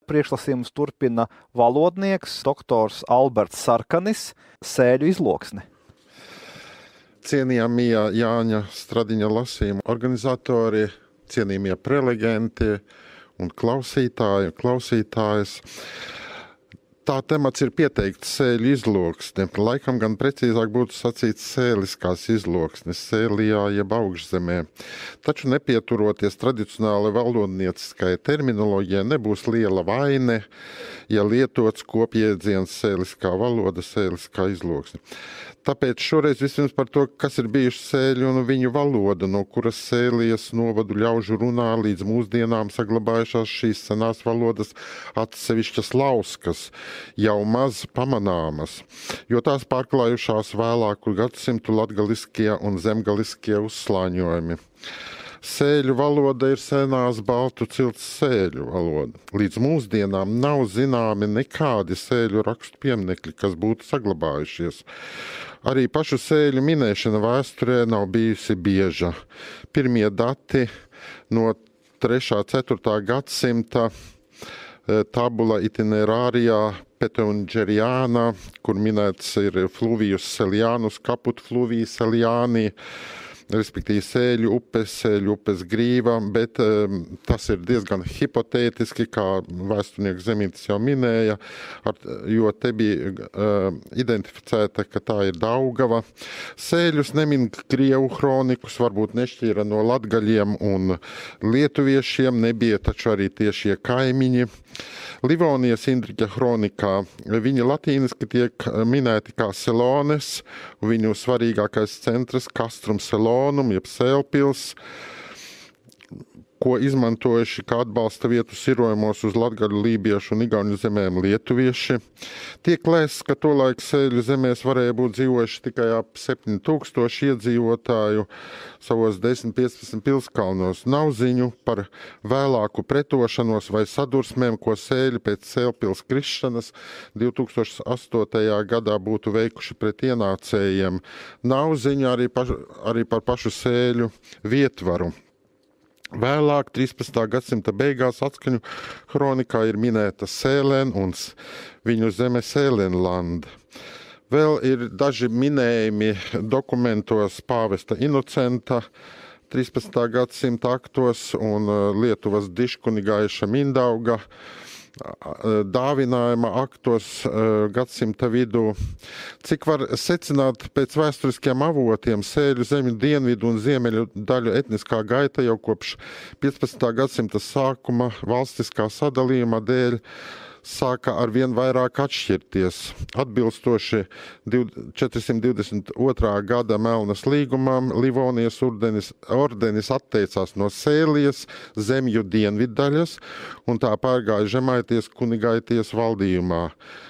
Priekšlasījumus turpina valodnieks doktors Alberts Sarkanis, Sēļu izloksne. Cienījamie Jāņa Stradiņa lasījuma organizatori, cienījamie prelegenti un klausītāji, klausītājas. Tā temats ir pieteikts Sēļu izloksne. Laikam gan precīzāk būtu sacīts sēliskās izloksnes, Sēlijā jeb augšzemē. Taču nepieturoties tradicionāli valodnieciskai terminoloģijai, nebūs liela vaine, ja lietots kopjēdziens sēliskā valoda, sēliskā izloksne. Tāpēc šoreiz vispirms par to, kas ir bijuši sēļu un viņu valoda, no kuras Sēlijas novadu ļaužu runā līdz mūsdienām saglabājušās šīs senās valodas atsevišķas lauskas, jau maz pamanāmas, jo tās pārklājušās vēlāku gadsimtu latgaliskie un zemgaliskie uzslāņojumi. Sēļu valoda ir senās baltu cilts sēļu valoda. Līdz mūsdienām nav zināmi nekādi sēļu rakstu pieminekļi, kas būtu saglabājušies. Arī pašu sēļu minēšana vēsturē nav bijusi bieža. Pirmie dati no 3. 4. gadsimta tabula itinerārijā Petunģeriāna, kur minēts ir Fluvijus Selianus, Kaput Fluviji Seliani, respektīvi Sēļu upes grīva, bet tas ir diezgan hipotētiski, kā vēsturnieks Zemītis jau minēja, jo te bija identificēta, ka tā ir Daugava. Sēļus nemin krievu kronikus, varbūt nešķīra no latgaļiem un lietuviešiem, nebija taču arī tiešie kaimiņi. Livonijas Indriķa kronikā viņi latīniski tiek minēti kā Selones, viņu svarīgākais centrs Castrum Selonum, jeb Sēlpils, ko izmantojuši kā atbalsta vietu sirojumos uz latgaļu, lībiešu un igauņu zemēm lietuvieši. Tiek lēsts, ka tolaik Sēļu zemēs varēja būt dzīvojuši tikai ap 7000 iedzīvotāju savos 10-15 pilskalnos. Nav ziņu par vēlāku pretošanos vai sadursmēm, ko Sēļi pēc Sēlpils krišanas 2008. gadā būtu veikuši pret ienācējiem. Nav ziņu arī par pašu Sēļu vietvaru. Vēlāk, 13. gadsimta beigās, atskaņu kronikā ir minēta Sēlen un viņu zeme Sēlenland. Vēl ir daži minējumi dokumentos pāvesta Inocenta 13. gadsimta aktos un Lietuvas diškunigaiša Mindauga dāvinājuma aktos gadsimta vidū. Cik var secināt pēc vēsturiskiem avotiem, Sēļu zemju dienvidu un ziemeļu daļu etniskā gaita jau kopš 15. gadsimta sākuma valstiskā sadalījuma dēļ sāka arvien vairāk atšķirties. Atbilstoši 422. gada Melnas līgumam, Livonijas ordenis atteicās no Sēlijas zemju dienviddaļas un tā pārgāja Žemaities kunigaities valdījumā.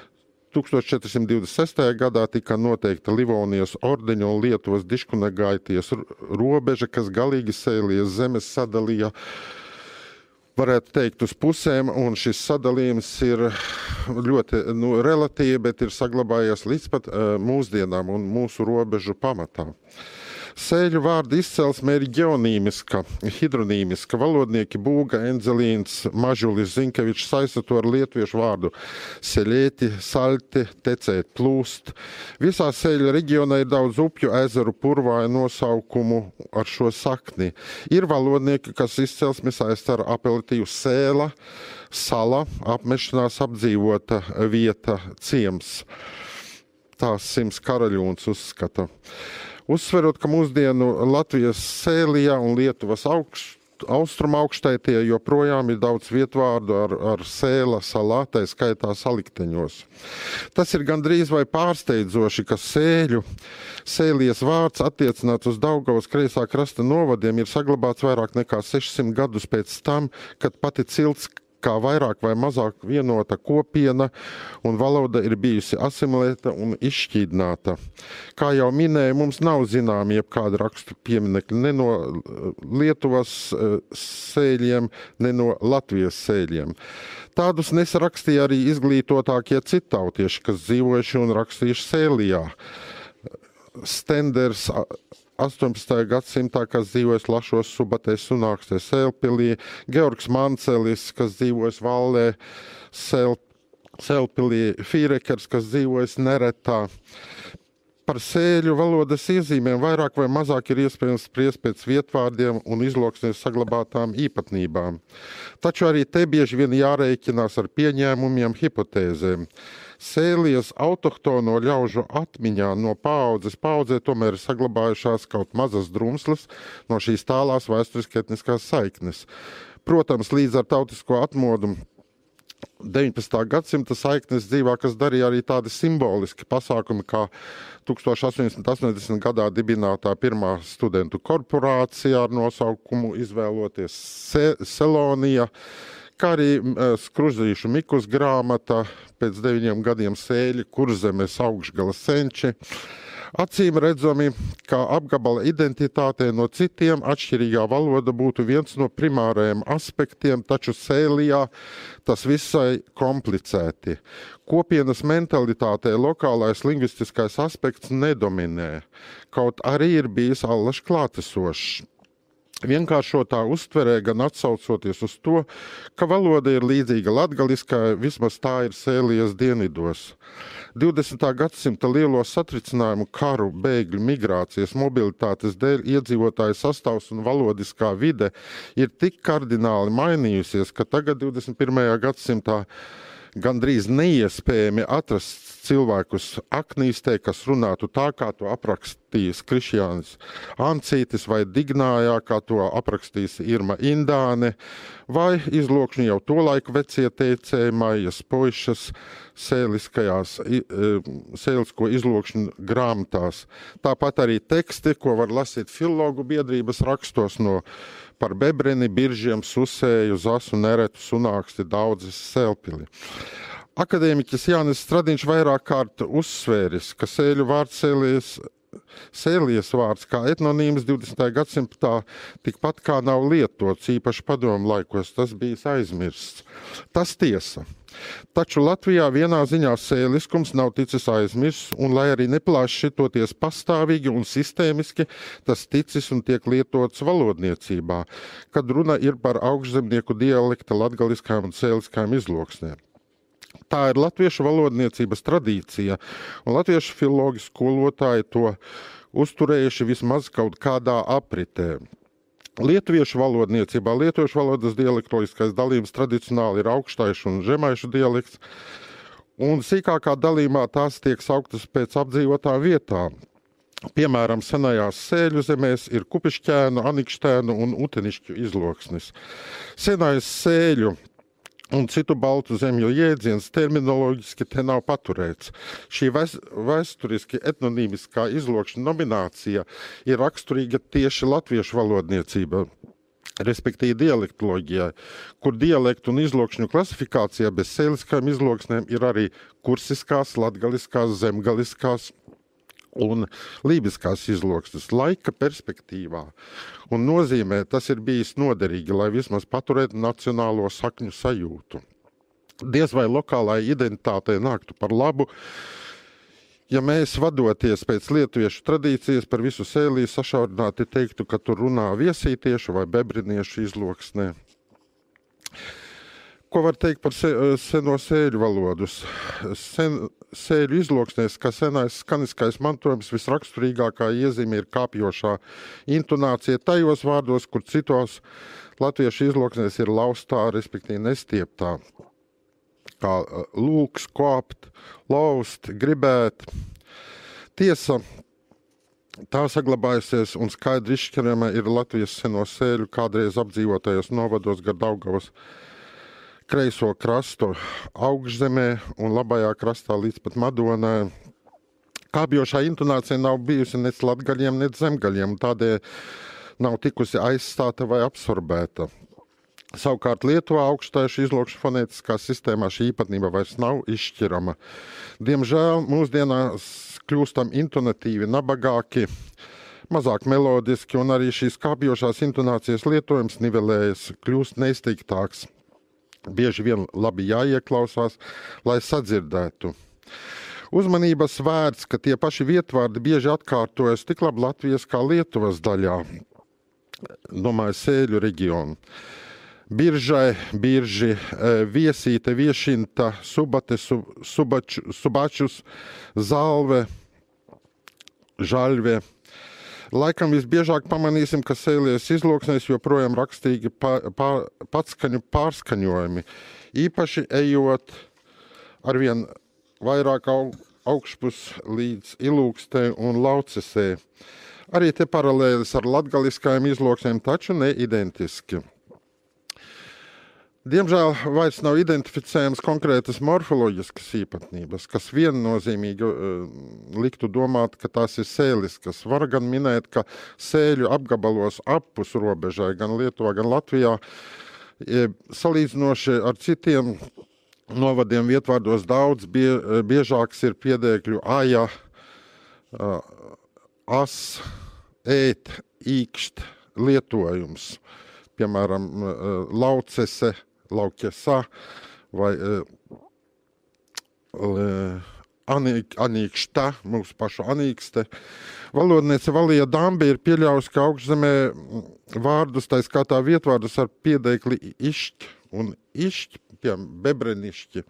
1426. gadā tika noteikta Livonijas ordeņa un Lietuvas diškunigaities robeža, kas galīgi Sēlijas zemes sadalīja, varētu teikt, uz pusēm, un šis sadalījums ir ļoti relatīvi, bet ir saglabājies līdz pat mūsdienām un mūsu robežu pamatā. Sēļu vārda izcelsme ir ģeonīmiska, hidronīmiska. Valodnieki Būga, Enzelīns, Mažulis, Zinkevičs saista to ar lietuviešu vārdu seļēti, saļti, tecēt, plūst. Visā Sēļu reģionā ir daudz upju, ezeru, purvāju nosaukumu ar šo sakni. Ir valodnieki, kas izcelsmi saista ar apelatīvu sēla, sala, apmešanās apdzīvota vieta, ciems. Tās Sims Karaļūns uzskata. Uzsverot, ka mūsdienu Latvijas Sēlijā un Lietuvas austrumu augštaitie joprojām ir daudz vietvārdu ar sēla, salā, tai skaitā salikteņos. Tas ir gandrīz vai pārsteidzoši, ka Sēlijas vārds attiecināts uz Daugavas kreisā krasta novadiem ir saglabāts vairāk nekā 600 gadus pēc tam, kad pati cilts kā vairāk vai mazāk vienota kopiena un valoda ir bijusi asimilēta un izšķīdināta. Kā jau minēju, mums nav zināmi jebkāda rakstu pieminekļi ne no Lietuvas sēļiem, ne no Latvijas sēļiem. Tādus nesarakstīja arī izglītotākie citautieši, kas dzīvojuši un rakstījuši Sēlijā. Stenders 18. gadsimtā, kas dzīvojas Lašos, Subatēs, Sunākstē, Sēlpilī, Georgs Mancelis, kas dzīvojas Vallē, Selpilī Fīrekers, kas dzīvojas Neretā. Par sēļu valodas iezīmēm vairāk vai mazāk ir iespējams spriest pēc vietvārdiem un izloksnēs saglabātām īpatnībām. Taču arī te bieži vien jārēķinās ar pieņēmumiem, hipotēzēm. Sēlies autohtono ļaužu atmiņā no paaudzes paudzē tomēr ir saglabājušās kaut mazas drumslas no šīs tālās vēsturiski etniskās saiknes. Protams, līdz ar tautisko atmodu 19. gadsimta saiknes dzīvā, kas darīja arī tādi simboliski pasākumi, kā 1880. gadā dibinātā pirmā studentu korporācija ar nosaukumu izvēloties Selonija, kā arī Skruzīšu Mikus grāmata, pēc 9 gadiem Sēļi, Kurzemes augšgala senči. Acīm redzami, kā apgabala identitātē no citiem atšķirīgā valoda būtu viens no primārajiem aspektiem, taču Sēlijā tas visai komplicēti. Kopienas mentalitātē lokālais lingvistiskais aspekts nedominē, kaut arī ir bijis allaž klātesošs. Vienkāršotā uztverē gan atsaucoties uz to, ka valoda ir līdzīga latgaliskai, vismaz tā ir Sēlijas dienvidos. 20. gadsimta lielo satricinājumu karu, bēgļu, migrācijas, mobilitātes dēļ iedzīvotāju sastāvs un valodiskā vide ir tik kardināli mainījusies, ka tagad 21. gadsimtā gandrīz neiespējami atrast cilvēkus Aknīstē, kas runātu tā, kā to aprakstījis Krišjānis Ancītis, vai Dignājā, kā to aprakstījis Irma Indāne, vai izlokšņi jau to laiku vecie teicēji Maijas Poišas sēlisko izlokšņu grāmatās. Tāpat arī teksti, ko var lasīt filologu biedrības rakstos par Bebreni, Biržiem, Susēju, Zasu, Neretu, Sunāksti, Daudzes, Selpili. Akadēmiķis Jānis Stradiņš vairāk kārt uzsvēris, ka sēļu vārds Sēlies vārds kā etnonīms 20. gadsimtā tikpat kā nav lietots, īpaši padomu laikos, tas bijis aizmirsts. Tas tiesa. Taču Latvijā vienā ziņā sēliskums nav ticis aizmirsts, un lai arī neplāši šitoties pastāvīgi un sistēmiski, tas ticis un tiek lietots valodniecībā, kad runa ir par augšzemnieku dialekta latgaliskajām un sēliskajām izloksnēm. Tā ir latviešu valodniecības tradīcija, un latviešu filologi skolotāji to uzturējuši vismaz kaut kādā apritē. Lietuviešu valodniecībā lietuviešu valodas dialektoloģiskais dalījums tradicionāli ir augstaišu un žemaišu dialekts, un sīkākā dalījumā tās tiek sauktas pēc apdzīvotām vietām. Piemēram, senajās Sēļu zemēs ir Kupišķēnu, Anikštēnu un Utenišķu izloksnis. Senais Sēļu un citu baltu zemju jēdziens terminoloģiski te nav paturēts. Šī vēsturiski etnonīmiskā izlokšņa nominācija ir raksturīga tieši latviešu valodniecība, respektīvi dialektoloģijai, kur dialektu un izlokšņu klasifikācijā bez sēliskām izloksnēm ir arī kursiskās, latgaliskās, zemgaliskās un lībiskās izloksnes laika perspektīvā. Un nozīmē tas ir bijis noderīgi, lai vismaz paturētu nacionālo sakņu sajūtu. Diez vai lokālai identitātei nāktu par labu, ja mēs vadoties pēc lietuviešu tradīcijas par visu Sēliju sašaurināti teiktu, ka tur runā viesītiešu vai bebriniešu izloksnē. Ko var teikt par seno sēļu valodus? Sēļu izloksnēs, kā senais skaniskais mantojums, visraksturīgākā iezīme ir kāpjošā intonācija tajos vārdos, kur citos latviešu izloksnēs ir laustā, respektīvi nestieptā. Kā lūks, kopt, laust, gribēt. Tiesa, tā saglabājusies un skaidri izšķirama ir Latvijas seno sēļu kādreiz apdzīvotajos novados gar Daugavas kreiso krastu augšzemē un labajā krastā līdz pat Madonai. Kāpjošā intonācija nav bijusi nec latgaļiem, nec zemgaļiem, tādēļ nav tikusi aizstāta vai absorbēta. Savukārt Lietuvā augstaišu izlokšu fonētiskā sistēmā šī īpatnība vairs nav izšķirama. Diemžēl mūsdienās kļūstam intonatīvi nabagāki, mazāk melodiski, un arī šīs kāpjošās intonācijas lietojums nivelējas, kļūst neizteiktāks. Bieži vien labi jāieklausās, lai sadzirdētu. Uzmanības vērts, ka tie paši vietvārdi bieži atkārtojas tik labi Latvijas kā Lietuvas daļā, domāju, Sēļu reģionu. Biržai, birži, viesīte, viešinta, subate, subačus, zalve, žaļve. Laikam visbiežāk pamanīsim, ka sēlies izloksnēs joprojām rakstīgi patskaņu pārskaņojumi, īpaši ejot arvien vairāk augšpus līdz Ilūkstei un Laucesei. Arī te paralēlis ar latgaliskajiem izloksnēm, taču ne identiski. Diemžēl vairs nav identificējams konkrētas morfoloģiskas īpatnības, kas viennozīmīgi liktu domāt, ka tās ir sēliskas. Var gan minēt, ka sēļu apgabalos apus robežai, gan Lietuvā, gan Latvijā, salīdzinoši ar citiem novadiem vietvārdos daudz biežāks ir piedēkļu aja, as, ēt, īkšt lietojums. Piemēram, laucese, laukesa vai anīkšta, mūsu pašu anīkste. Valodniece Valija Dambi ir pieļaujusi, ka augšzemē vārdus, tā skaitā vietvārdus ar piedēkli išķ un išķ, piemēram, bebrenišķi.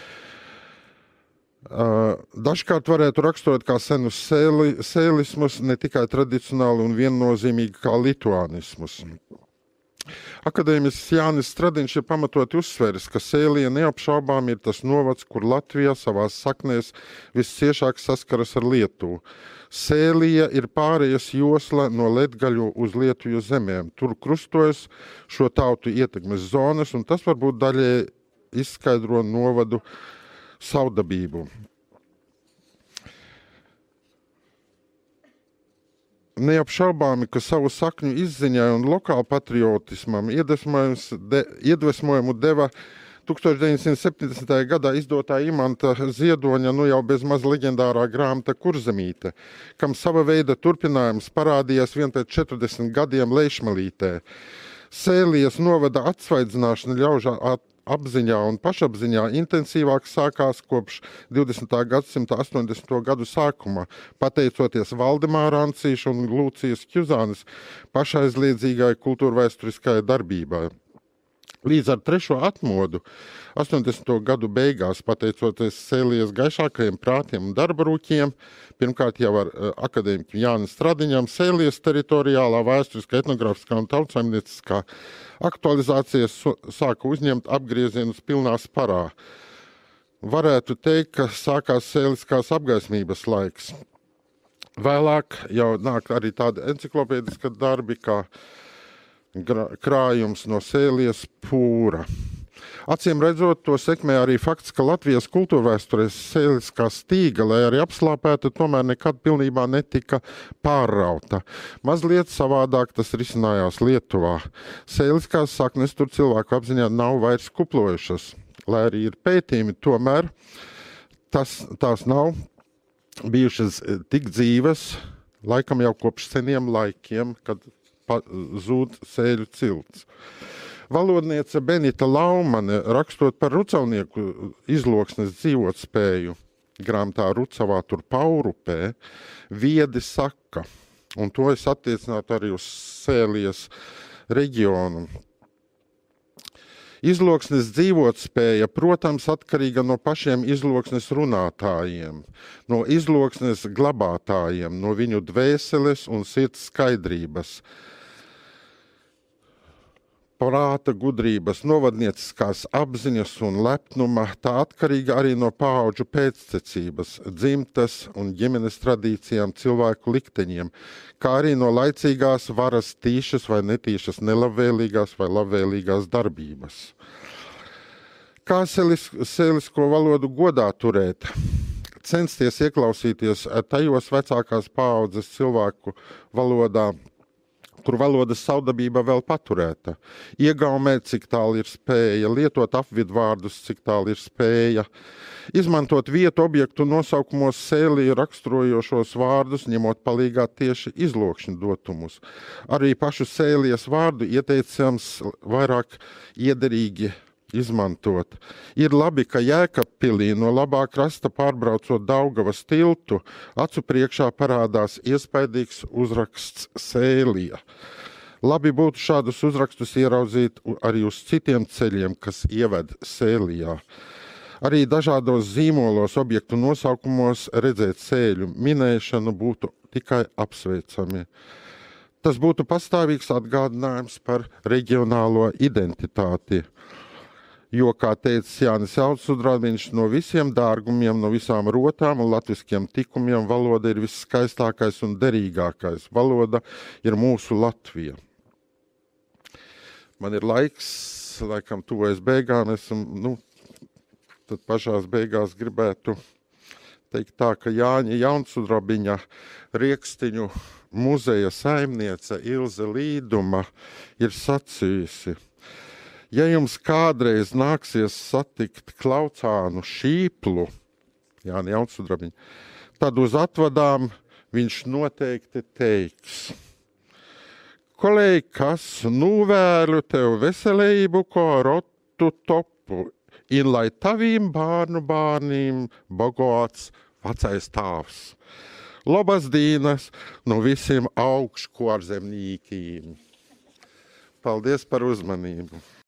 Dažkārt varētu raksturot kā senus sēlismus, ne tikai tradicionāli un viennozīmīgi kā lituānismus. Akadēmists Jānis Stradiņš ir pamatoti uzsveris, ka Sēlija neapšaubām ir tas novads, kur Latvijā savās saknēs visciešāk saskaras ar Lietuvu. Sēlija ir pārējas josla no Latgaļu uz Lietuvu zemēm. Tur krustojas šo tautu ietekmes zonas, un tas varbūt daļai izskaidro novadu savdabību. Neapšaubāmi, ka savu sakņu izziņai un lokālu patriotismam iedvesmojumu deva 1970. gadā izdotā Imanta Ziedoņa jau bez maz leģendārā grāmata Kurzemīte, kam sava veida turpinājums parādījās vien pēc 40 gadiem Leišmalītē. Sēlijas novada atsvaidzināšana ļaužu apziņā un pašapziņā intensīvāk sākās kopš 20. gadsimta 80. gadu sākuma, pateicoties Valdemāra Ancīša un Lūcijas Kjuzānes pašaizliedzīgai kultūrvēsturiskajai darbībai. Līdz ar trešo atmodu 80. gadu beigās, pateicoties Sēlijas gaišākajiem prātiem un darbarūķiem, pirmkārt jau ar akadēmiķu Jāni Stradiņam, Sēlijas teritoriālā, vēsturiskā, etnografiskā un tautsaimnieciskā aktualizācijas sāka uzņemt apgriezienus pilnā sparā. Varētu teikt, ka sākās sēliskās apgaismības laiks. Vēlāk jau nāk arī tāda enciklopēdiska darbi, kā krājums no Sēlijas pūra. Acīm redzot, to sekmē arī fakts, ka Latvijas kultūrvēsturē sēliskā stīga, lai arī apslāpēta, tomēr nekad pilnībā netika pārrauta. Mazliet savādāk tas risinājās Lietuvā. Sēliskās saknes tur cilvēku apziņā nav vairs kuplojušas. Lai arī ir pētījumi, tomēr tās nav bijušas tik dzīves, laikam jau kopš seniem laikiem, kad zūd sēļu cilts. Valodniece Benita Laumane, rakstot par rucavnieku izloksnes dzīvotspēju, grāmatā Rucavā tur Paurupē, viedi saka, un to es attiecinātu arī uz Sēlijas reģionu. Izloksnes dzīvotspēja, protams, atkarīga no pašiem izloksnes runātājiem, no izloksnes glabātājiem, no viņu dvēseles un sirds skaidrības, prāta gudrības, novadnieciskās apziņas un lepnuma, tā atkarīga arī no paauģu pēctecības, dzimtas un ģimenes tradīcijām, cilvēku likteņiem, kā arī no laicīgās varas tīšas vai netīšas nelabvēlīgās vai labvēlīgās darbības. Kā sēlisko valodu godā turēt? Censties ieklausīties tajos vecākās paaudzes cilvēku valodā, kur valodas savdabība vēl paturēta. Iegaumēt, cik tālu ir spēja, lietot apvidvārdus, cik tālu ir spēja, izmantot vietu objektu nosaukumos Sēliju raksturojošos vārdus, ņemot palīgā tieši izlokšņu dotumus. Arī pašu Sēlijas vārdu ieteicams vairāk iederīgi izmantot. Ir labi, ka Jēkabpilī no labā krasta pārbraucot Daugavas tiltu, acu priekšā parādās iespaidīgs uzraksts Sēlija. Labi būtu šādus uzrakstus ieraudzīt arī uz citiem ceļiem, kas ieved Sēlijā. Arī dažādos zīmolos, objektu nosaukumos redzēt sēļu minēšanu būtu tikai apsveicami. Tas būtu pastāvīgs atgādinājums par reģionālo identitāti. Jo, kā teica Jānis Jaunsudraba, viņš no visiem dārgumiem, no visām rotām un latviskiem tikumiem valoda ir viskaistākais un derīgākais. Valoda ir mūsu Latvija. Man ir laiks, laikam tuvojas beigām, tad pašās beigās gribētu teikt tā, ka Jāņa Jaunsudrabiņa Riekstiņu muzeja saimniece Ilze Līduma ir sacījusi: ja jums kādreiz nāksies satikt Klaucānu Šīplu, Jāni Jaunsudrabiņu, tad uz atvadām viņš noteikti teiks: kolēģi, kas vēlu tev veselību, ko rotu topu, in lai tavīm bārnu bārnīm bagāts vecais tāvs. Labas dīnas no visiem augškorzemnīkiem. Paldies par uzmanību.